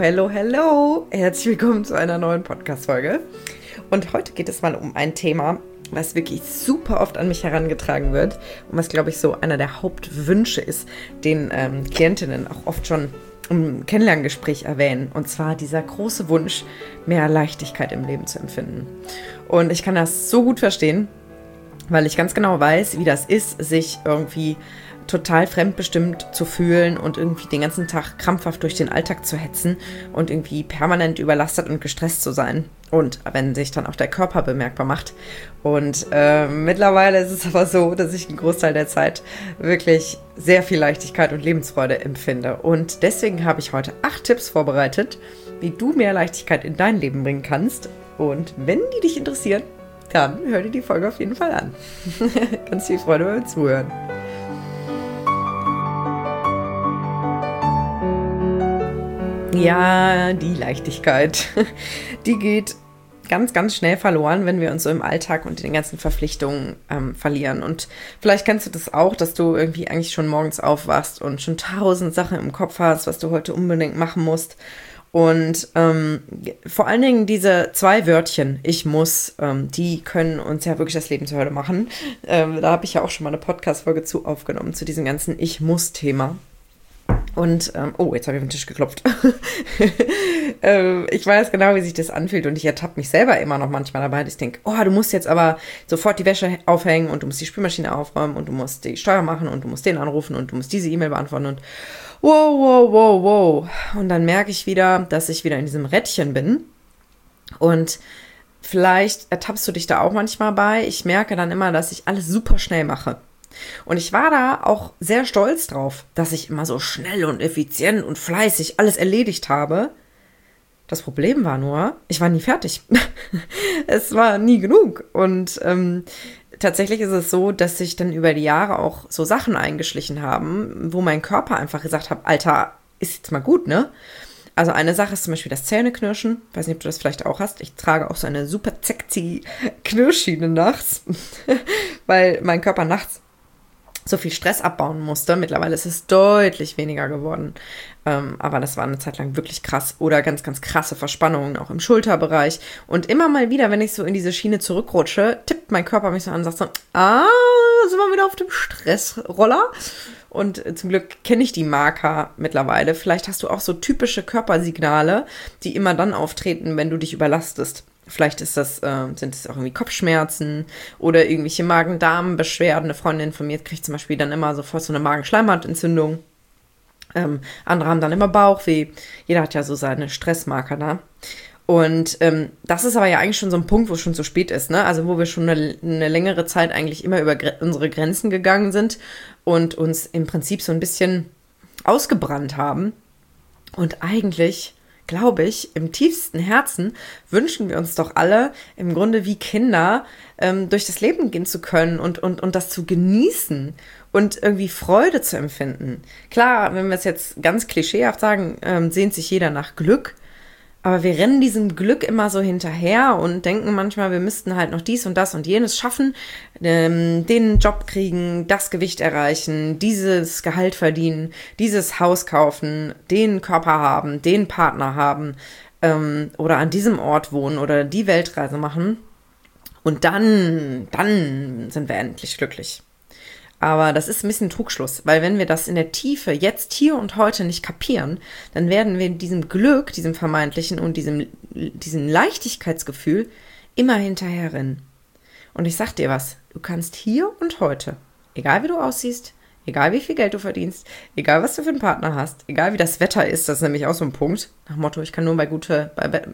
Hello, hello! Herzlich willkommen zu einer neuen Podcast-Folge. Und heute geht es mal um ein Thema, was wirklich super oft an mich herangetragen wird und was, glaube ich, so einer der Hauptwünsche ist, den Klientinnen auch oft schon im Kennenlerngespräch erwähnen. Und zwar dieser große Wunsch, mehr Leichtigkeit im Leben zu empfinden. Und ich kann das so gut verstehen, weil ich ganz genau weiß, wie das ist, sich irgendwie total fremdbestimmt zu fühlen und irgendwie den ganzen Tag krampfhaft durch den Alltag zu hetzen und irgendwie permanent überlastet und gestresst zu sein. Und wenn sich dann auch der Körper bemerkbar macht. Und mittlerweile ist es aber so, dass ich einen Großteil der Zeit wirklich sehr viel Leichtigkeit und Lebensfreude empfinde. Und deswegen habe ich heute 8 Tipps vorbereitet, wie du mehr Leichtigkeit in dein Leben bringen kannst. Und wenn die dich interessieren, dann hör dir die Folge auf jeden Fall an. Ganz viel Freude beim Zuhören. Ja, die Leichtigkeit, die geht ganz, ganz schnell verloren, wenn wir uns so im Alltag und in den ganzen Verpflichtungen verlieren. Und vielleicht kennst du das auch, dass du irgendwie eigentlich schon morgens aufwachst und schon 1000 Sachen im Kopf hast, was du heute unbedingt machen musst. Und vor allen Dingen diese 2 Wörtchen, ich muss, die können uns ja wirklich das Leben zur Hölle machen. Da habe ich ja auch schon mal eine Podcast-Folge zu aufgenommen, zu diesem ganzen Ich-muss-Thema. Und, jetzt habe ich auf den Tisch geklopft. Ich weiß genau, wie sich das anfühlt und ich ertappe mich selber immer noch manchmal dabei, dass ich denke, du musst jetzt aber sofort die Wäsche aufhängen und du musst die Spülmaschine aufräumen und du musst die Steuer machen und du musst den anrufen und du musst diese E-Mail beantworten und wow. Und dann merke ich wieder, dass ich wieder in diesem Rädchen bin und vielleicht ertappst du dich da auch manchmal bei. Ich merke dann immer, dass ich alles super schnell mache. Und ich war da auch sehr stolz drauf, dass ich immer so schnell und effizient und fleißig alles erledigt habe. Das Problem war nur, ich war nie fertig. Es war nie genug. Und tatsächlich ist es so, dass sich dann über die Jahre auch so Sachen eingeschlichen haben, wo mein Körper einfach gesagt hat, Alter, ist jetzt mal gut, ne? Also eine Sache ist zum Beispiel das Zähneknirschen. Ich weiß nicht, ob du das vielleicht auch hast. Ich trage auch so eine super sexy Knirschschiene nachts, weil mein Körper nachts so viel Stress abbauen musste. Mittlerweile ist es deutlich weniger geworden. Aber das war eine Zeit lang wirklich krass. Oder ganz, ganz krasse Verspannungen auch im Schulterbereich. Und immer mal wieder, wenn ich so in diese Schiene zurückrutsche, tippt mein Körper mich so an und sagt so, sind wir wieder auf dem Stressroller. Und zum Glück kenne ich die Marker mittlerweile. Vielleicht hast du auch so typische Körpersignale, die immer dann auftreten, wenn du dich überlastest. Vielleicht sind es auch irgendwie Kopfschmerzen oder irgendwelche Magen-Darm-Beschwerden. Eine Freundin von mir kriegt zum Beispiel dann immer sofort so eine Magenschleimhautentzündung. Andere haben dann immer Bauchweh. Jeder hat ja so seine Stressmarker da. Und das ist aber ja eigentlich schon so ein Punkt, wo es schon zu spät ist, ne? Also wo wir schon eine längere Zeit eigentlich immer über unsere Grenzen gegangen sind und uns im Prinzip so ein bisschen ausgebrannt haben. Und eigentlich, glaube ich, im tiefsten Herzen wünschen wir uns doch alle im Grunde wie Kinder durch das Leben gehen zu können und das zu genießen und irgendwie Freude zu empfinden. Klar, wenn wir es jetzt ganz klischeehaft sagen, sehnt sich jeder nach Glück. Aber wir rennen diesem Glück immer so hinterher und denken manchmal, wir müssten halt noch dies und das und jenes schaffen, den Job kriegen, das Gewicht erreichen, dieses Gehalt verdienen, dieses Haus kaufen, den Körper haben, den Partner haben oder an diesem Ort wohnen oder die Weltreise machen. Und dann sind wir endlich glücklich. Aber das ist ein bisschen Trugschluss, weil wenn wir das in der Tiefe jetzt, hier und heute nicht kapieren, dann werden wir diesem Glück, diesem vermeintlichen und diesem Leichtigkeitsgefühl immer hinterherrennen. Und ich sag dir was, du kannst hier und heute, egal wie du aussiehst, egal wie viel Geld du verdienst, egal was du für einen Partner hast, egal wie das Wetter ist, das ist nämlich auch so ein Punkt, nach Motto, ich kann nur bei gutem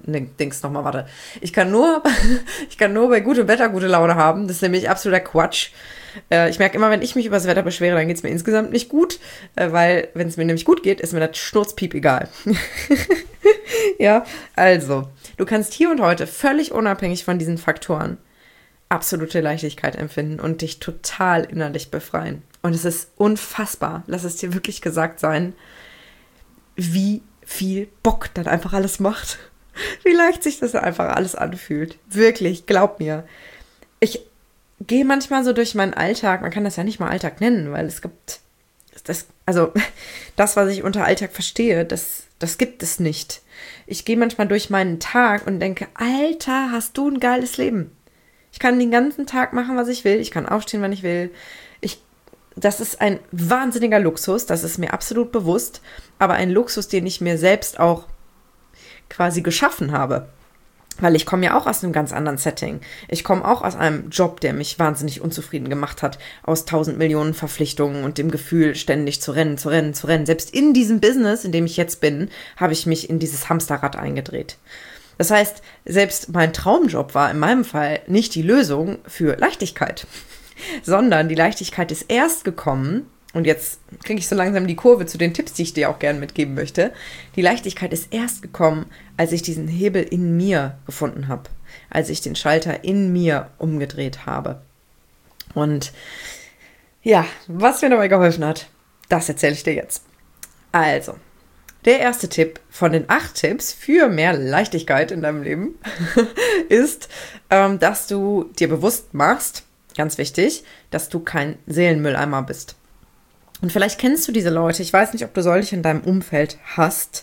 Wetter gute Laune haben, das ist nämlich absoluter Quatsch. Ich merke immer, wenn ich mich über das Wetter beschwere, dann geht es mir insgesamt nicht gut, weil wenn es mir nämlich gut geht, ist mir das Schnurzpiep egal. Ja, also, du kannst hier und heute völlig unabhängig von diesen Faktoren absolute Leichtigkeit empfinden und dich total innerlich befreien. Und es ist unfassbar, lass es dir wirklich gesagt sein, wie viel Bock das einfach alles macht. Wie leicht sich das einfach alles anfühlt. Wirklich, glaub mir. Ich gehe manchmal so durch meinen Alltag, man kann das ja nicht mal Alltag nennen, weil es gibt, das, was ich unter Alltag verstehe, das gibt es nicht. Ich gehe manchmal durch meinen Tag und denke, Alter, hast du ein geiles Leben. Ich kann den ganzen Tag machen, was ich will. Ich kann aufstehen, wann ich will. Das ist ein wahnsinniger Luxus. Das ist mir absolut bewusst. Aber ein Luxus, den ich mir selbst auch quasi geschaffen habe. Weil ich komme ja auch aus einem ganz anderen Setting. Ich komme auch aus einem Job, der mich wahnsinnig unzufrieden gemacht hat. Aus 1000 Millionen Verpflichtungen und dem Gefühl, ständig zu rennen. Selbst in diesem Business, in dem ich jetzt bin, habe ich mich in dieses Hamsterrad eingedreht. Das heißt, selbst mein Traumjob war in meinem Fall nicht die Lösung für Leichtigkeit, sondern die Leichtigkeit ist erst gekommen, und jetzt kriege ich so langsam die Kurve zu den Tipps, die ich dir auch gerne mitgeben möchte. Die Leichtigkeit ist erst gekommen, als ich diesen Hebel in mir gefunden habe, als ich den Schalter in mir umgedreht habe. Und ja, was mir dabei geholfen hat, das erzähle ich dir jetzt. Also, der erste Tipp von den 8 Tipps für mehr Leichtigkeit in deinem Leben ist, dass du dir bewusst machst, ganz wichtig, dass du kein Seelenmülleimer bist. Und vielleicht kennst du diese Leute, ich weiß nicht, ob du solche in deinem Umfeld hast.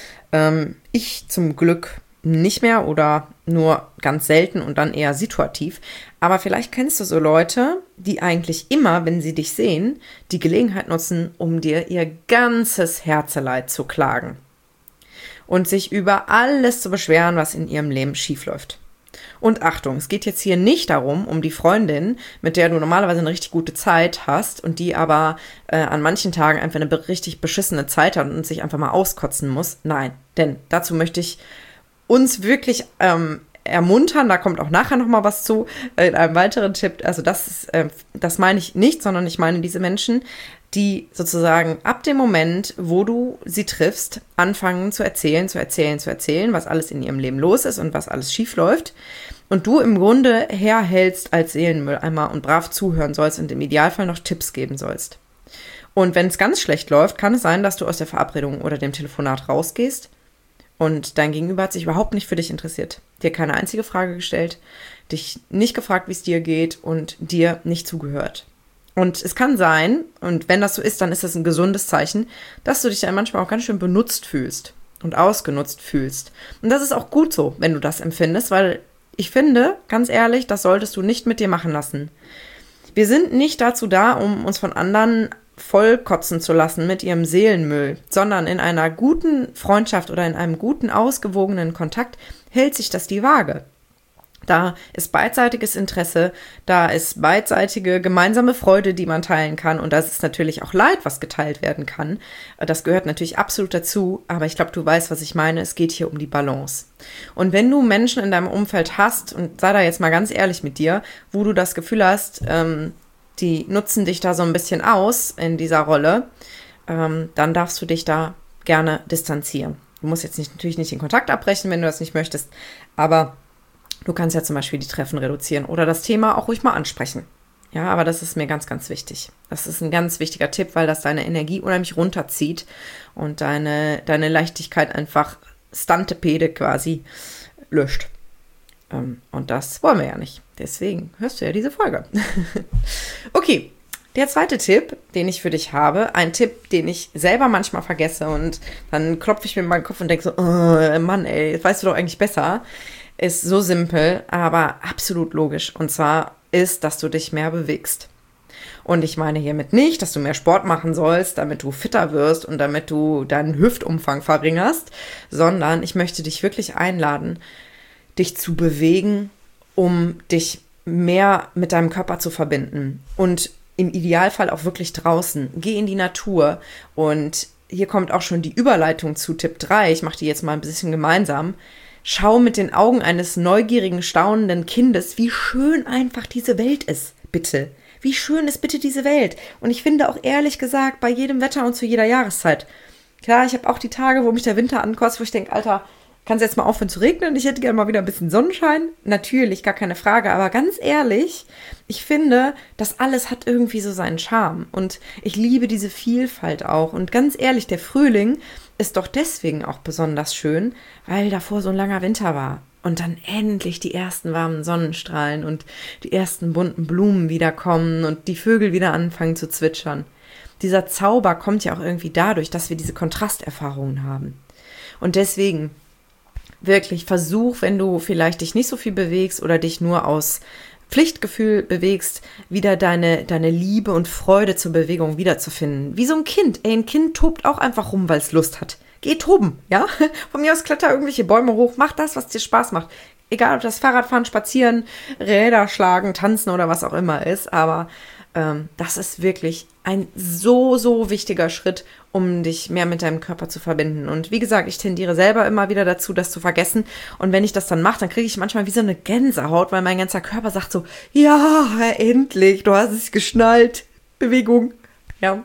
Ich zum Glück nicht mehr oder nur ganz selten und dann eher situativ. Aber vielleicht kennst du so Leute, die eigentlich immer, wenn sie dich sehen, die Gelegenheit nutzen, um dir ihr ganzes Herzeleid zu klagen. Und sich über alles zu beschweren, was in ihrem Leben schiefläuft. Und Achtung, es geht jetzt hier nicht darum, um die Freundin, mit der du normalerweise eine richtig gute Zeit hast und die aber an manchen Tagen einfach eine richtig beschissene Zeit hat und sich einfach mal auskotzen muss. Nein, denn dazu möchte ich uns wirklich ermuntern, da kommt auch nachher nochmal was zu, in einem weiteren Tipp. Also das meine ich nicht, sondern ich meine diese Menschen, die sozusagen ab dem Moment, wo du sie triffst, anfangen zu erzählen, was alles in ihrem Leben los ist und was alles schief läuft. Und du im Grunde herhältst als Seelenmülleimer und brav zuhören sollst und im Idealfall noch Tipps geben sollst. Und wenn es ganz schlecht läuft, kann es sein, dass du aus der Verabredung oder dem Telefonat rausgehst und dein Gegenüber hat sich überhaupt nicht für dich interessiert, dir keine einzige Frage gestellt, dich nicht gefragt, wie es dir geht und dir nicht zugehört. Und es kann sein, und wenn das so ist, dann ist das ein gesundes Zeichen, dass du dich dann manchmal auch ganz schön benutzt fühlst und ausgenutzt fühlst. Und das ist auch gut so, wenn du das empfindest, weil ich finde, ganz ehrlich, das solltest du nicht mit dir machen lassen. Wir sind nicht dazu da, um uns von anderen vollkotzen zu lassen mit ihrem Seelenmüll, sondern in einer guten Freundschaft oder in einem guten, ausgewogenen Kontakt hält sich das die Waage. Da ist beidseitiges Interesse, da ist beidseitige gemeinsame Freude, die man teilen kann und das ist natürlich auch Leid, was geteilt werden kann. Das gehört natürlich absolut dazu, aber ich glaube, du weißt, was ich meine. Es geht hier um die Balance. Und wenn du Menschen in deinem Umfeld hast, und sei da jetzt mal ganz ehrlich mit dir, wo du das Gefühl hast, die nutzen dich da so ein bisschen aus in dieser Rolle, dann darfst du dich da gerne distanzieren. Du musst jetzt natürlich nicht den Kontakt abbrechen, wenn du das nicht möchtest, aber du kannst ja zum Beispiel die Treffen reduzieren oder das Thema auch ruhig mal ansprechen. Ja, aber das ist mir ganz, ganz wichtig. Das ist ein ganz wichtiger Tipp, weil das deine Energie unheimlich runterzieht und deine Leichtigkeit einfach Stantepede quasi löscht. Und das wollen wir ja nicht. Deswegen hörst du ja diese Folge. Okay, der zweite Tipp, den ich für dich habe, ein Tipp, den ich selber manchmal vergesse und dann klopfe ich mir in meinen Kopf und denke so, oh, Mann, ey, jetzt weißt du doch eigentlich besser. Ist so simpel, aber absolut logisch. Und zwar ist, dass du dich mehr bewegst. Und ich meine hiermit nicht, dass du mehr Sport machen sollst, damit du fitter wirst und damit du deinen Hüftumfang verringerst, sondern ich möchte dich wirklich einladen, dich zu bewegen, um dich mehr mit deinem Körper zu verbinden. Und im Idealfall auch wirklich draußen. Geh in die Natur. Und hier kommt auch schon die Überleitung zu Tipp 3. Ich mache die jetzt mal ein bisschen gemeinsam. Schau mit den Augen eines neugierigen, staunenden Kindes, wie schön einfach diese Welt ist, bitte. Wie schön ist bitte diese Welt? Und ich finde auch ehrlich gesagt, bei jedem Wetter und zu jeder Jahreszeit. Klar, ich habe auch die Tage, wo mich der Winter ankotzt, wo ich denke, Alter, kann es jetzt mal aufhören zu regnen? Ich hätte gerne mal wieder ein bisschen Sonnenschein. Natürlich, gar keine Frage. Aber ganz ehrlich, ich finde, das alles hat irgendwie so seinen Charme. Und ich liebe diese Vielfalt auch. Und ganz ehrlich, der Frühling ist doch deswegen auch besonders schön, weil davor so ein langer Winter war. Und dann endlich die ersten warmen Sonnenstrahlen und die ersten bunten Blumen wiederkommen und die Vögel wieder anfangen zu zwitschern. Dieser Zauber kommt ja auch irgendwie dadurch, dass wir diese Kontrasterfahrungen haben. Und deswegen wirklich versuch, wenn du vielleicht dich nicht so viel bewegst oder dich nur aus Pflichtgefühl bewegst, wieder deine Liebe und Freude zur Bewegung wiederzufinden. Wie so ein Kind. Ey, ein Kind tobt auch einfach rum, weil es Lust hat. Geh toben, ja? Von mir aus kletter irgendwelche Bäume hoch. Mach das, was dir Spaß macht. Egal, ob das Fahrradfahren, Spazieren, Räder schlagen, tanzen oder was auch immer ist. Aber das ist wirklich ein so, so wichtiger Schritt, um dich mehr mit deinem Körper zu verbinden. Und wie gesagt, ich tendiere selber immer wieder dazu, das zu vergessen. Und wenn ich das dann mache, dann kriege ich manchmal wie so eine Gänsehaut, weil mein ganzer Körper sagt so, ja, endlich, du hast es geschnallt. Bewegung. Ja.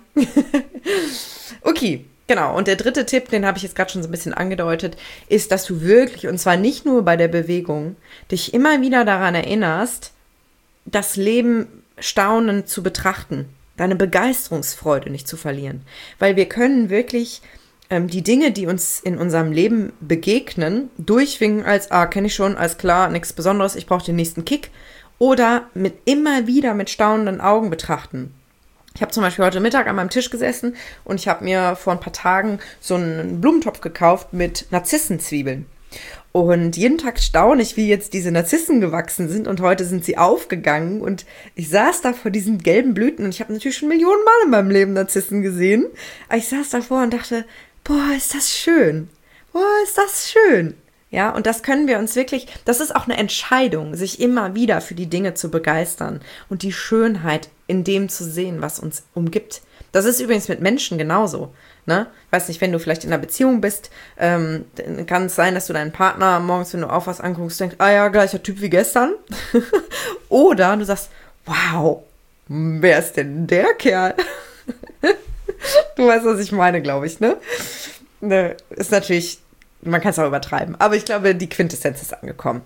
Okay, genau. Und der dritte Tipp, den habe ich jetzt gerade schon so ein bisschen angedeutet, ist, dass du wirklich, und zwar nicht nur bei der Bewegung, dich immer wieder daran erinnerst, das Leben staunend zu betrachten, deine Begeisterungsfreude nicht zu verlieren. Weil wir können wirklich die Dinge, die uns in unserem Leben begegnen, durchwinken als, kenne ich schon, alles klar, nichts Besonderes, ich brauche den nächsten Kick. Oder immer wieder mit staunenden Augen betrachten. Ich habe zum Beispiel heute Mittag an meinem Tisch gesessen und ich habe mir vor ein paar Tagen so einen Blumentopf gekauft mit Narzissenzwiebeln. Und jeden Tag staune ich, wie jetzt diese Narzissen gewachsen sind und heute sind sie aufgegangen und ich saß da vor diesen gelben Blüten und ich habe natürlich schon Millionen Mal in meinem Leben Narzissen gesehen, aber ich saß davor und dachte, boah, ist das schön, boah, ist das schön. Ja, und das können wir uns wirklich, das ist auch eine Entscheidung, sich immer wieder für die Dinge zu begeistern und die Schönheit in dem zu sehen, was uns umgibt. Das ist übrigens mit Menschen genauso. Ne? Ich weiß nicht, wenn du vielleicht in einer Beziehung bist, kann es sein, dass du deinen Partner morgens, wenn du aufwachst, anguckst, denkst, ja, gleicher Typ wie gestern. Oder du sagst, wow, wer ist denn der Kerl? Du weißt, was ich meine, glaube ich, ne? Ist natürlich, man kann es auch übertreiben, aber ich glaube, die Quintessenz ist angekommen.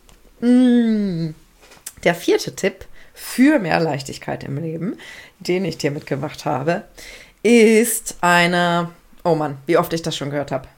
Der vierte Tipp für mehr Leichtigkeit im Leben, den ich dir mitgebracht habe, ist oh Mann, wie oft ich das schon gehört habe.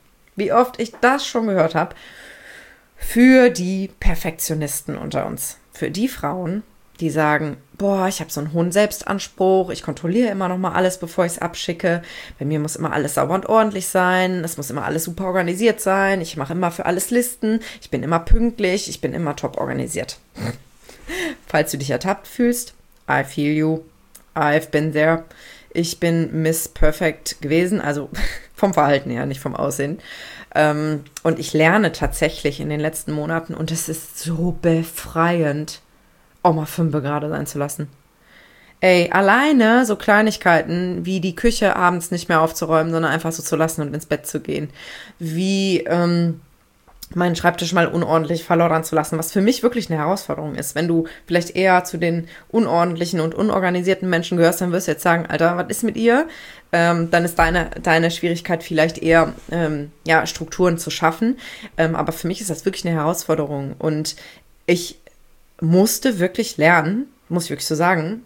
Für die Perfektionisten unter uns. Für die Frauen, die sagen, boah, ich habe so einen hohen Selbstanspruch, ich kontrolliere immer noch mal alles, bevor ich es abschicke. Bei mir muss immer alles sauber und ordentlich sein, es muss immer alles super organisiert sein, ich mache immer für alles Listen, ich bin immer pünktlich, ich bin immer top organisiert. Falls du dich ertappt fühlst, I feel you, I've been there. Ich bin Miss Perfect gewesen, also vom Verhalten her, nicht vom Aussehen. Und ich lerne tatsächlich in den letzten Monaten, und es ist so befreiend, auch mal 5 gerade sein zu lassen. Ey, alleine so Kleinigkeiten wie die Küche abends nicht mehr aufzuräumen, sondern einfach so zu lassen und ins Bett zu gehen. Wie meinen Schreibtisch mal unordentlich verloddern zu lassen, was für mich wirklich eine Herausforderung ist. Wenn du vielleicht eher zu den unordentlichen und unorganisierten Menschen gehörst, dann wirst du jetzt sagen, Alter, was ist mit ihr? Dann ist deine Schwierigkeit vielleicht eher, Strukturen zu schaffen. Aber für mich ist das wirklich eine Herausforderung. Und ich musste wirklich lernen, muss ich wirklich so sagen,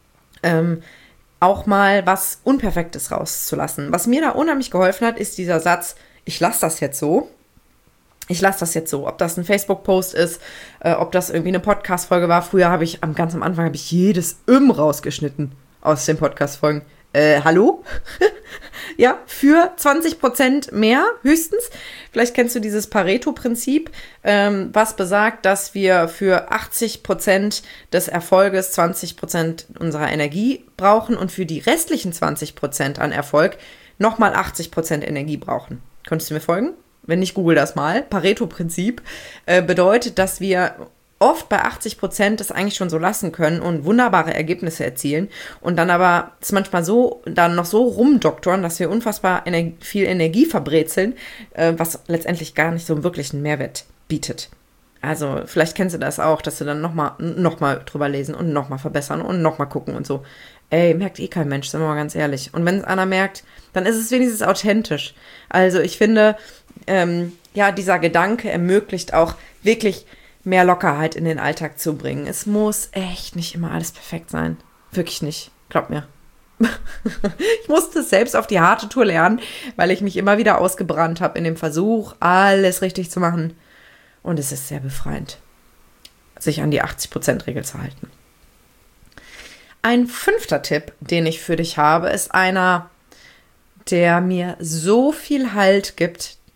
auch mal was Unperfektes rauszulassen. Was mir da unheimlich geholfen hat, ist dieser Satz, ich lasse das jetzt so. Ob das ein Facebook-Post ist, ob das irgendwie eine Podcast-Folge war. Früher ganz am Anfang habe ich jedes rausgeschnitten aus den Podcast-Folgen. Hallo? Ja, für 20% mehr höchstens. Vielleicht kennst du dieses Pareto-Prinzip, was besagt, dass wir für 80% des Erfolges 20% unserer Energie brauchen und für die restlichen 20% an Erfolg nochmal 80% Energie brauchen. Könntest du mir folgen? Wenn nicht, google das mal. Pareto-Prinzip bedeutet, dass wir oft bei 80% das eigentlich schon so lassen können und wunderbare Ergebnisse erzielen und dann aber es manchmal noch so rumdoktoren, dass wir unfassbar viel Energie verbrezeln, was letztendlich gar nicht so einen wirklichen Mehrwert bietet. Also vielleicht kennst du das auch, dass du dann nochmal drüber lesen und nochmal verbessern und nochmal gucken und so. Ey, merkt kein Mensch, sind wir mal ganz ehrlich. Und wenn es einer merkt, dann ist es wenigstens authentisch. Also ich finde, dieser Gedanke ermöglicht auch wirklich mehr Lockerheit in den Alltag zu bringen. Es muss echt nicht immer alles perfekt sein. Wirklich nicht. Glaub mir. Ich musste es selbst auf die harte Tour lernen, weil ich mich immer wieder ausgebrannt habe in dem Versuch, alles richtig zu machen. Und es ist sehr befreiend, sich an die 80%-Regel zu halten. Ein 5. Tipp, den ich für dich habe, ist einer, der mir so viel Halt gibt,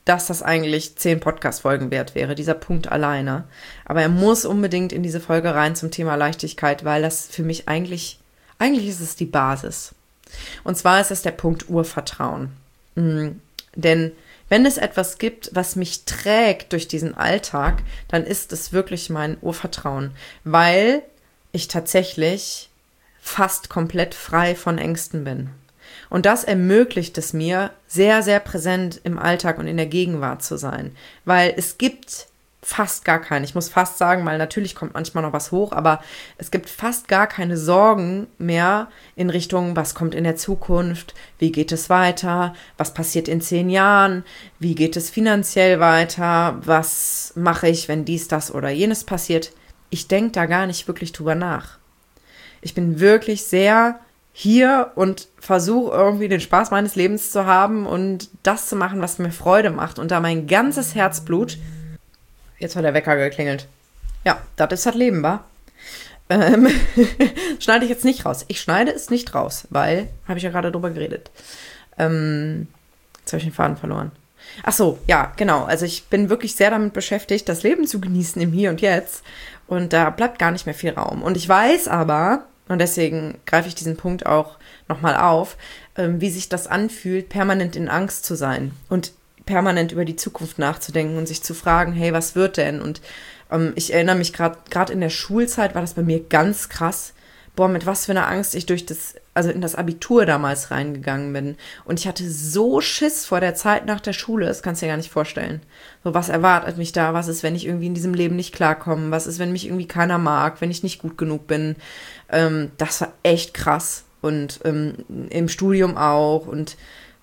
dass das eigentlich 10 Podcast-Folgen wert wäre, dieser Punkt alleine. Aber er muss unbedingt in diese Folge rein zum Thema Leichtigkeit, weil das für mich eigentlich ist es die Basis. Und zwar ist es der Punkt Urvertrauen. Denn wenn es etwas gibt, was mich trägt durch diesen Alltag, dann ist es wirklich mein Urvertrauen, weil ich tatsächlich fast komplett frei von Ängsten bin. Und das ermöglicht es mir, sehr, sehr präsent im Alltag und in der Gegenwart zu sein. Weil es gibt fast gar keine, ich muss fast sagen, weil natürlich kommt manchmal noch was hoch, aber es gibt fast gar keine Sorgen mehr in Richtung, was kommt in der Zukunft, wie geht es weiter, was passiert in 10 Jahren, wie geht es finanziell weiter, was mache ich, wenn dies, das oder jenes passiert. Ich denke da gar nicht wirklich drüber nach. Ich bin wirklich sehr hier und versuche irgendwie den Spaß meines Lebens zu haben und das zu machen, was mir Freude macht und da mein ganzes Herzblut. Jetzt hat der Wecker geklingelt. Ja, das ist das Leben, wa? Schneide ich jetzt nicht raus. Ich schneide es nicht raus, weil, habe ich ja gerade drüber geredet. Jetzt habe ich den Faden verloren. Ach so, ja, genau. Also ich bin wirklich sehr damit beschäftigt, das Leben zu genießen im Hier und Jetzt. Und da bleibt gar nicht mehr viel Raum. Und ich weiß aber, und deswegen greife ich diesen Punkt auch nochmal auf, wie sich das anfühlt, permanent in Angst zu sein und permanent über die Zukunft nachzudenken und sich zu fragen, hey, was wird denn? Und ich erinnere mich gerade in der Schulzeit war das bei mir ganz krass. Boah, mit was für einer Angst ich in das Abitur damals reingegangen bin. Und ich hatte so Schiss vor der Zeit nach der Schule, das kannst du dir gar nicht vorstellen. So, was erwartet mich da? Was ist, wenn ich irgendwie in diesem Leben nicht klarkomme? Was ist, wenn mich irgendwie keiner mag? Wenn ich nicht gut genug bin? Das war echt krass. Und im Studium auch. Und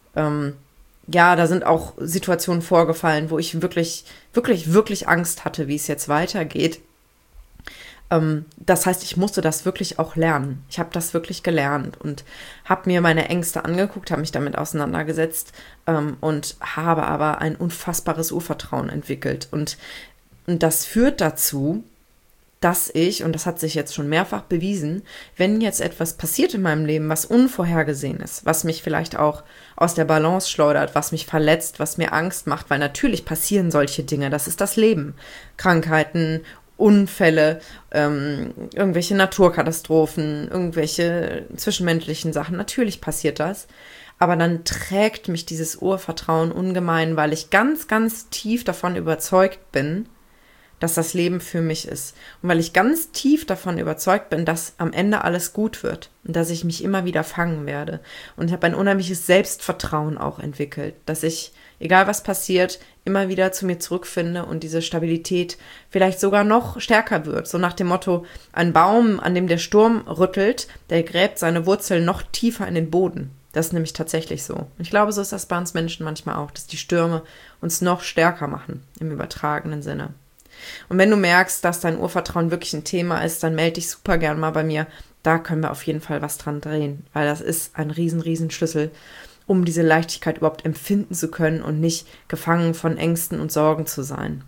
ja, da sind auch Situationen vorgefallen, wo ich wirklich, wirklich, wirklich Angst hatte, wie es jetzt weitergeht. Das heißt, ich musste das wirklich auch lernen. Ich habe das wirklich gelernt und habe mir meine Ängste angeguckt, habe mich damit auseinandergesetzt und habe aber ein unfassbares Urvertrauen entwickelt. Und das führt dazu, dass ich, und das hat sich jetzt schon mehrfach bewiesen, wenn jetzt etwas passiert in meinem Leben, was unvorhergesehen ist, was mich vielleicht auch aus der Balance schleudert, was mich verletzt, was mir Angst macht, weil natürlich passieren solche Dinge, das ist das Leben. Krankheiten, Unfälle, irgendwelche Naturkatastrophen, irgendwelche zwischenmenschlichen Sachen, natürlich passiert das. Aber dann trägt mich dieses Urvertrauen ungemein, weil ich ganz, ganz tief davon überzeugt bin, dass das Leben für mich ist. Und weil ich ganz tief davon überzeugt bin, dass am Ende alles gut wird und dass ich mich immer wieder fangen werde. Und ich habe ein unheimliches Selbstvertrauen auch entwickelt, dass ich, egal was passiert, immer wieder zu mir zurückfinde und diese Stabilität vielleicht sogar noch stärker wird. So nach dem Motto, ein Baum, an dem der Sturm rüttelt, der gräbt seine Wurzeln noch tiefer in den Boden. Das ist nämlich tatsächlich so. Und ich glaube, so ist das bei uns Menschen manchmal auch, dass die Stürme uns noch stärker machen, im übertragenen Sinne. Und wenn du merkst, dass dein Urvertrauen wirklich ein Thema ist, dann melde dich super gern mal bei mir. Da können wir auf jeden Fall was dran drehen, weil das ist ein riesen Schlüssel, um diese Leichtigkeit überhaupt empfinden zu können und nicht gefangen von Ängsten und Sorgen zu sein.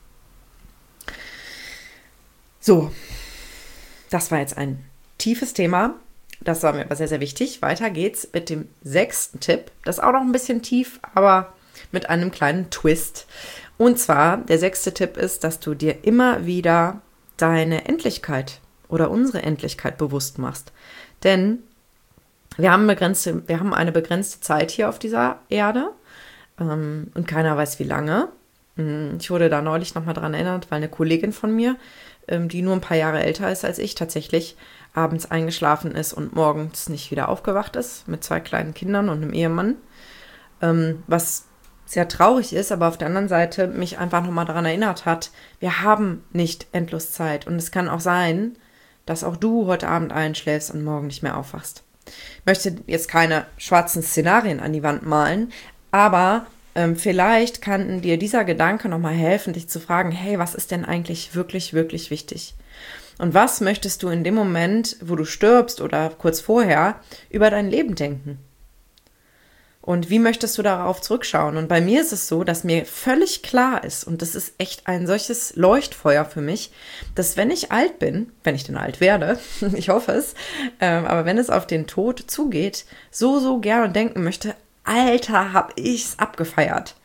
So, das war jetzt ein tiefes Thema. Das war mir aber sehr, sehr wichtig. Weiter geht's mit dem 6. Tipp. Das ist auch noch ein bisschen tief, aber mit einem kleinen Twist. Und zwar, der 6. Tipp ist, dass du dir immer wieder deine Endlichkeit oder unsere Endlichkeit bewusst machst. Denn wir haben eine begrenzte Zeit hier auf dieser Erde und keiner weiß, wie lange. Ich wurde da neulich nochmal dran erinnert, weil eine Kollegin von mir, die nur ein paar Jahre älter ist als ich, tatsächlich abends eingeschlafen ist und morgens nicht wieder aufgewacht ist, mit 2 kleinen Kindern und einem Ehemann, was sehr traurig ist, aber auf der anderen Seite mich einfach nochmal daran erinnert hat, wir haben nicht endlos Zeit und es kann auch sein, dass auch du heute Abend einschläfst und morgen nicht mehr aufwachst. Ich möchte jetzt keine schwarzen Szenarien an die Wand malen, aber vielleicht kann dir dieser Gedanke nochmal helfen, dich zu fragen, hey, was ist denn eigentlich wirklich, wirklich wichtig? Und was möchtest du in dem Moment, wo du stirbst oder kurz vorher, über dein Leben denken? Und wie möchtest du darauf zurückschauen? Und bei mir ist es so, dass mir völlig klar ist, und das ist echt ein solches Leuchtfeuer für mich, dass wenn ich alt bin, wenn ich denn alt werde, ich hoffe es, aber wenn es auf den Tod zugeht, so gerne denken möchte, Alter, hab ich's abgefeiert.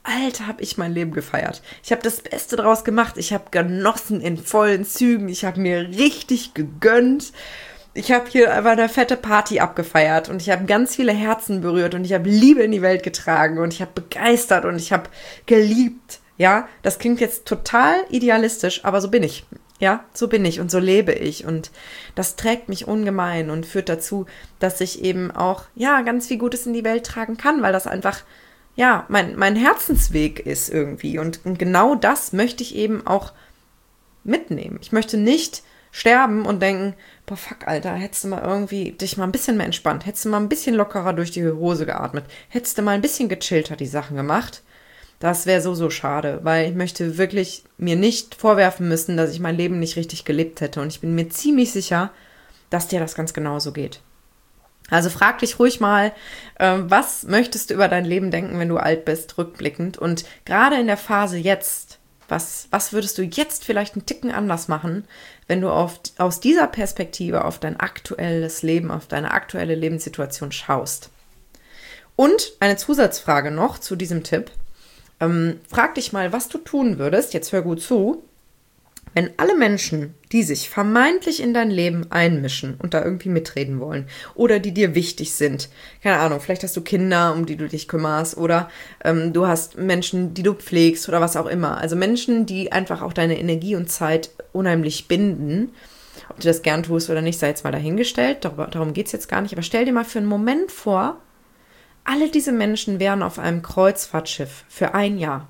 Alter, habe ich mein Leben gefeiert. Ich habe das Beste draus gemacht. Ich habe genossen in vollen Zügen. Ich habe mir richtig gegönnt. Ich habe hier einfach eine fette Party abgefeiert und ich habe ganz viele Herzen berührt und ich habe Liebe in die Welt getragen und ich habe begeistert und ich habe geliebt. Ja, das klingt jetzt total idealistisch, aber so bin ich. Ja, so bin ich und so lebe ich und das trägt mich ungemein und führt dazu, dass ich eben auch, ja, ganz viel Gutes in die Welt tragen kann, weil das einfach, ja, mein Herzensweg ist irgendwie und genau das möchte ich eben auch mitnehmen. Ich möchte nicht sterben und denken, boah, fuck, Alter, hättest du mal irgendwie dich mal ein bisschen mehr entspannt, hättest du mal ein bisschen lockerer durch die Hose geatmet, hättest du mal ein bisschen gechillter die Sachen gemacht. Das wäre so schade, weil ich möchte wirklich mir nicht vorwerfen müssen, dass ich mein Leben nicht richtig gelebt hätte. Und ich bin mir ziemlich sicher, dass dir das ganz genauso geht. Also frag dich ruhig mal, was möchtest du über dein Leben denken, wenn du alt bist, rückblickend? Und gerade in der Phase jetzt, was würdest du jetzt vielleicht einen Ticken anders machen, wenn du aus dieser Perspektive auf dein aktuelles Leben, auf deine aktuelle Lebenssituation schaust? Und eine Zusatzfrage noch zu diesem Tipp. Frag dich mal, was du tun würdest, jetzt hör gut zu, wenn alle Menschen, die sich vermeintlich in dein Leben einmischen und da irgendwie mitreden wollen oder die dir wichtig sind, keine Ahnung, vielleicht hast du Kinder, um die du dich kümmerst oder du hast Menschen, die du pflegst oder was auch immer. Also Menschen, die einfach auch deine Energie und Zeit unheimlich binden. Ob du das gern tust oder nicht, sei jetzt mal dahingestellt, darum geht es jetzt gar nicht. Aber stell dir mal für einen Moment vor, alle diese Menschen wären auf einem Kreuzfahrtschiff für 1 Jahr.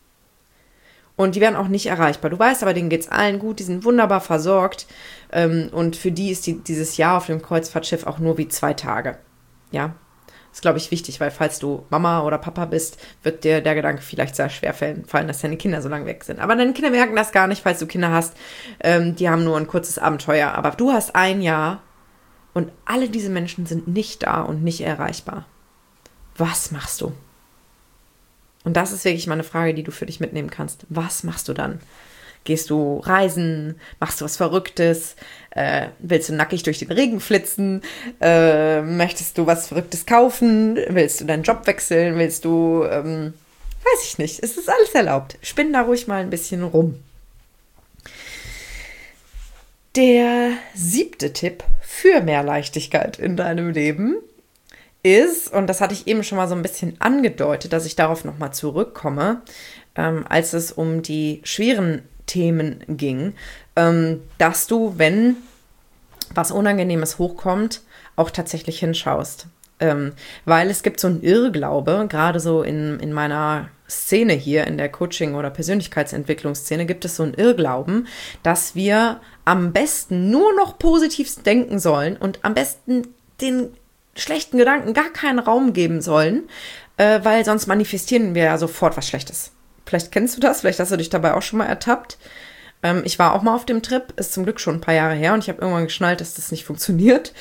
Und die wären auch nicht erreichbar. Du weißt aber, denen geht's allen gut, die sind wunderbar versorgt. Und für die ist dieses Jahr auf dem Kreuzfahrtschiff auch nur wie 2 Tage. Ja, das ist, glaube ich, wichtig, weil falls du Mama oder Papa bist, wird dir der Gedanke vielleicht sehr schwer fallen, dass deine Kinder so lange weg sind. Aber deine Kinder merken das gar nicht, falls du Kinder hast. Die haben nur ein kurzes Abenteuer. Aber du hast 1 Jahr und alle diese Menschen sind nicht da und nicht erreichbar. Was machst du? Und das ist wirklich mal eine Frage, die du für dich mitnehmen kannst. Was machst du dann? Gehst du reisen? Machst du was Verrücktes? Willst du nackig durch den Regen flitzen? Möchtest du was Verrücktes kaufen? Willst du deinen Job wechseln? Willst du, weiß ich nicht. Es ist alles erlaubt. Spinn da ruhig mal ein bisschen rum. Der 7. Tipp für mehr Leichtigkeit in deinem Leben ist, und das hatte ich eben schon mal so ein bisschen angedeutet, dass ich darauf nochmal zurückkomme, als es um die schweren Themen ging, dass du, wenn was Unangenehmes hochkommt, auch tatsächlich hinschaust. Weil es gibt so einen Irrglaube, gerade so in meiner Szene hier, in der Coaching- oder Persönlichkeitsentwicklungsszene, gibt es so einen Irrglauben, dass wir am besten nur noch positiv denken sollen und am besten den schlechten Gedanken gar keinen Raum geben sollen, weil sonst manifestieren wir ja sofort was Schlechtes. Vielleicht kennst du das, vielleicht hast du dich dabei auch schon mal ertappt. Ich war auch mal auf dem Trip, ist zum Glück schon ein paar Jahre her und ich habe irgendwann geschnallt, dass das nicht funktioniert.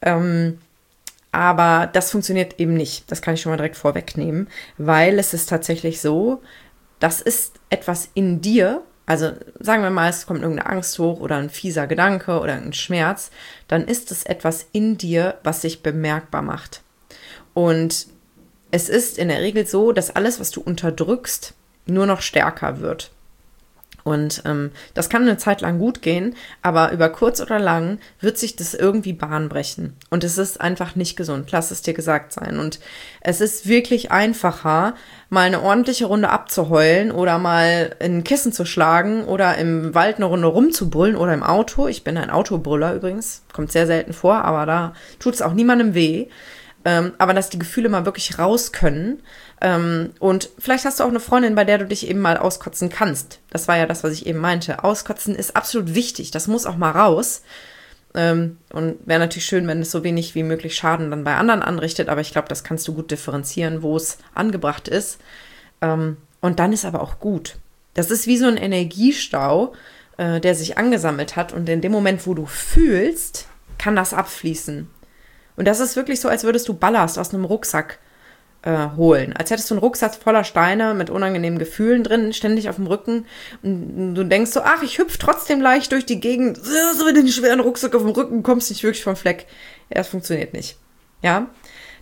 Aber das funktioniert eben nicht, das kann ich schon mal direkt vorwegnehmen, weil es ist tatsächlich so, das ist etwas in dir. Also sagen wir mal, es kommt irgendeine Angst hoch oder ein fieser Gedanke oder ein Schmerz, dann ist es etwas in dir, was sich bemerkbar macht. Und es ist in der Regel so, dass alles, was du unterdrückst, nur noch stärker wird. Und das kann eine Zeit lang gut gehen, aber über kurz oder lang wird sich das irgendwie Bahn brechen. Und es ist einfach nicht gesund, lass es dir gesagt sein. Und es ist wirklich einfacher, mal eine ordentliche Runde abzuheulen oder mal in ein Kissen zu schlagen oder im Wald eine Runde rumzubrüllen oder im Auto. Ich bin ein Autobrüller übrigens, kommt sehr selten vor, aber da tut es auch niemandem weh. Aber dass die Gefühle mal wirklich raus können. Und vielleicht hast du auch eine Freundin, bei der du dich eben mal auskotzen kannst. Das war ja das, was ich eben meinte. Auskotzen ist absolut wichtig. Das muss auch mal raus. Und wäre natürlich schön, wenn es so wenig wie möglich Schaden dann bei anderen anrichtet. Aber ich glaube, das kannst du gut differenzieren, wo es angebracht ist. Und dann ist aber auch gut. Das ist wie so ein Energiestau, der sich angesammelt hat. Und in dem Moment, wo du fühlst, kann das abfließen. Und das ist wirklich so, als würdest du Ballast aus einem Rucksack holen. Als hättest du einen Rucksack voller Steine mit unangenehmen Gefühlen drin, ständig auf dem Rücken. Und du denkst so, ach, ich hüpfe trotzdem leicht durch die Gegend. So mit den schweren Rucksack auf dem Rücken kommst nicht wirklich vom Fleck. Ja, das funktioniert nicht. Ja,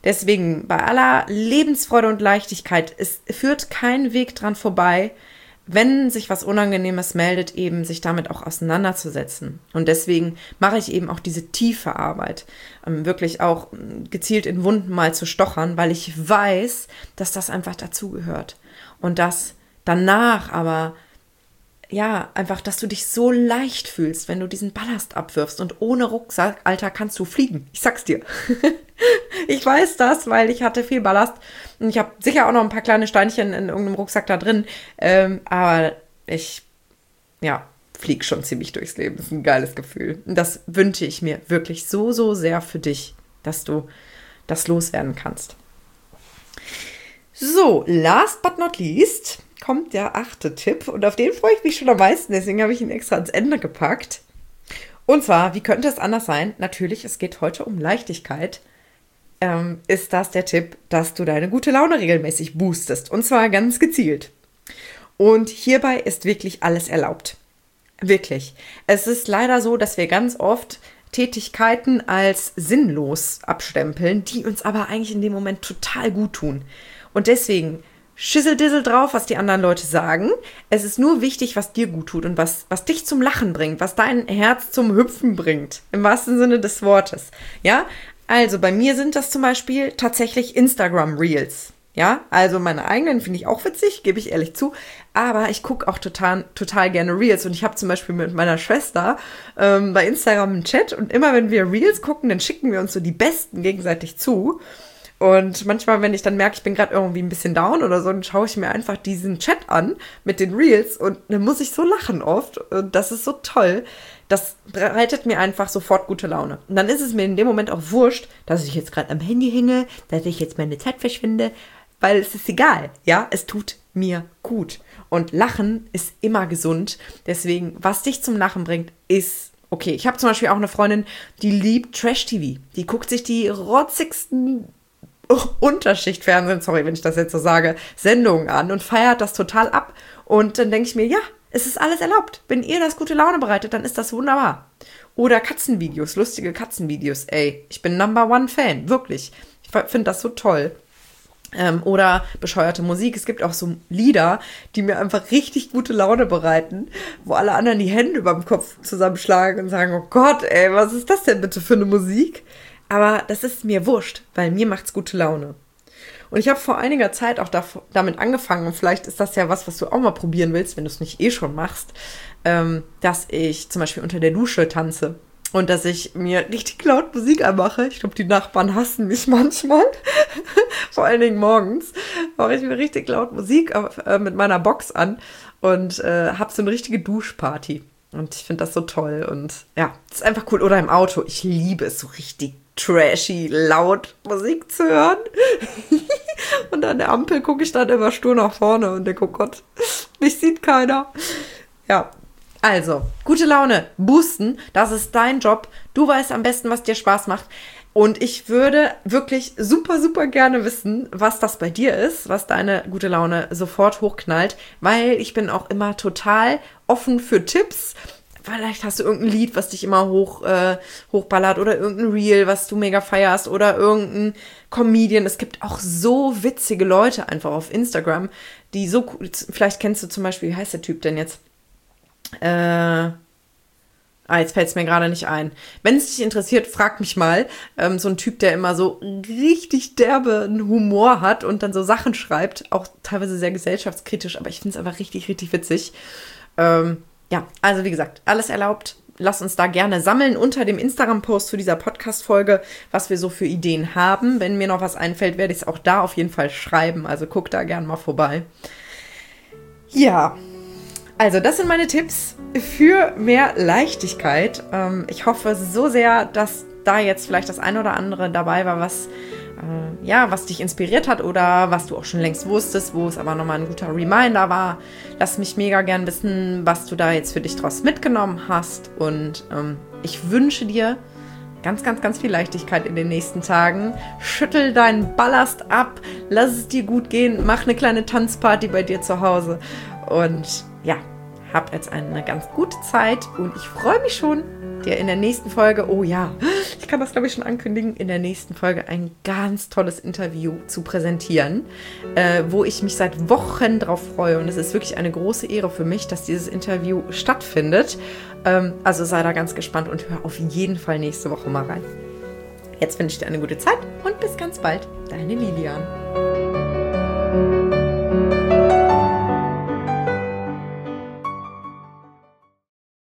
Deswegen bei aller Lebensfreude und Leichtigkeit, es führt kein Weg dran vorbei, wenn sich was Unangenehmes meldet, eben sich damit auch auseinanderzusetzen. Und deswegen mache ich eben auch diese tiefe Arbeit, wirklich auch gezielt in Wunden mal zu stochern, weil ich weiß, dass das einfach dazugehört. Und dass danach aber, ja, einfach, dass du dich so leicht fühlst, wenn du diesen Ballast abwirfst. Und ohne Rucksack, Alter, kannst du fliegen. Ich sag's dir. Ich weiß das, weil ich hatte viel Ballast und ich habe sicher auch noch ein paar kleine Steinchen in irgendeinem Rucksack da drin, aber ich, ja, fliege schon ziemlich durchs Leben. Das ist ein geiles Gefühl. Und das wünsche ich mir wirklich so, so sehr für dich, dass du das loswerden kannst. So, last but not least kommt der 8. Tipp und auf den freue ich mich schon am meisten, deswegen habe ich ihn extra ans Ende gepackt. Und zwar, wie könnte es anders sein? Natürlich, es geht heute um Leichtigkeit. Ist das der Tipp, dass du deine gute Laune regelmäßig boostest. Und zwar ganz gezielt. Und hierbei ist wirklich alles erlaubt. Wirklich. Es ist leider so, dass wir ganz oft Tätigkeiten als sinnlos abstempeln, die uns aber eigentlich in dem Moment total gut tun. Und deswegen Schüsseldissel drauf, was die anderen Leute sagen. Es ist nur wichtig, was dir gut tut und was dich zum Lachen bringt, was dein Herz zum Hüpfen bringt. Im wahrsten Sinne des Wortes. Ja, also bei mir sind das zum Beispiel tatsächlich Instagram-Reels. Ja, also meine eigenen finde ich auch witzig, gebe ich ehrlich zu. Aber ich gucke auch total gerne Reels. Und ich habe zum Beispiel mit meiner Schwester bei Instagram einen Chat. Und immer wenn wir Reels gucken, dann schicken wir uns so die besten gegenseitig zu. Und manchmal, wenn ich dann merke, ich bin gerade irgendwie ein bisschen down oder so, dann schaue ich mir einfach diesen Chat an mit den Reels und dann muss ich so lachen oft. Und das ist so toll. Das bereitet mir einfach sofort gute Laune. Und dann ist es mir in dem Moment auch wurscht, dass ich jetzt gerade am Handy hänge, dass ich jetzt meine Zeit verschwinde, weil es ist egal. Ja, es tut mir gut. Und Lachen ist immer gesund. Deswegen, was dich zum Lachen bringt, ist okay. Ich habe zum Beispiel auch eine Freundin, die liebt Trash-TV. Die guckt sich die rotzigsten Unterschichtfernsehen, sorry, wenn ich das jetzt so sage, Sendungen an und feiert das total ab. Und dann denke ich mir, ja, es ist alles erlaubt. Wenn ihr das gute Laune bereitet, dann ist das wunderbar. Oder Katzenvideos, lustige Katzenvideos, ey. Ich bin #1-Fan, wirklich. Ich finde das so toll. Oder bescheuerte Musik. Es gibt auch so Lieder, die mir einfach richtig gute Laune bereiten, wo alle anderen die Hände über dem Kopf zusammenschlagen und sagen, oh Gott, ey, was ist das denn bitte für eine Musik? Aber das ist mir wurscht, weil mir macht's gute Laune. Und ich habe vor einiger Zeit auch damit angefangen, und vielleicht ist das ja was du auch mal probieren willst, wenn du es nicht schon machst, dass ich zum Beispiel unter der Dusche tanze und dass ich mir richtig laut Musik anmache. Ich glaube, die Nachbarn hassen mich manchmal, vor allen Dingen morgens, mache ich mir richtig laut Musik mit meiner Box an und habe so eine richtige Duschparty. Und ich finde das so toll und ja, das ist einfach cool. Oder im Auto, ich liebe es, so richtig trashy, laut Musik zu hören. Und an der Ampel gucke ich dann immer stur nach vorne und denke, oh Gott, mich sieht keiner. Ja, also, gute Laune, boosten, das ist dein Job. Du weißt am besten, was dir Spaß macht. Und ich würde wirklich super, super gerne wissen, was das bei dir ist, was deine gute Laune sofort hochknallt, weil ich bin auch immer total offen für Tipps. Vielleicht hast du irgendein Lied, was dich immer hochballert oder irgendein Reel, was du mega feierst oder irgendein Comedian. Es gibt auch so witzige Leute einfach auf Instagram, die so cool, vielleicht kennst du zum Beispiel, wie heißt der Typ denn jetzt? Jetzt fällt es mir gerade nicht ein. Wenn es dich interessiert, frag mich mal. So ein Typ, der immer so richtig derben Humor hat und dann so Sachen schreibt, auch teilweise sehr gesellschaftskritisch, aber ich finde es einfach richtig, richtig witzig. Ja, also wie gesagt, alles erlaubt. Lass uns da gerne sammeln unter dem Instagram-Post zu dieser Podcast-Folge, was wir so für Ideen haben. Wenn mir noch was einfällt, werde ich es auch da auf jeden Fall schreiben. Also guck da gerne mal vorbei. Ja, also das sind meine Tipps für mehr Leichtigkeit. Ich hoffe so sehr, dass da jetzt vielleicht das eine oder andere dabei war, was dich inspiriert hat oder was du auch schon längst wusstest, wo es aber nochmal ein guter Reminder war. Lass mich mega gern wissen, was du da jetzt für dich draus mitgenommen hast. Und ich wünsche dir ganz, ganz, ganz viel Leichtigkeit in den nächsten Tagen. Schüttel deinen Ballast ab, lass es dir gut gehen, mach eine kleine Tanzparty bei dir zu Hause. Und ja, hab jetzt eine ganz gute Zeit und ich freue mich schon, dir in der nächsten Folge, oh ja, ich kann das glaube ich schon ankündigen, in der nächsten Folge ein ganz tolles Interview zu präsentieren, wo ich mich seit Wochen drauf freue. Und es ist wirklich eine große Ehre für mich, dass dieses Interview stattfindet. Also sei da ganz gespannt und hör auf jeden Fall nächste Woche mal rein. Jetzt wünsche ich dir eine gute Zeit und bis ganz bald. Deine Lilian.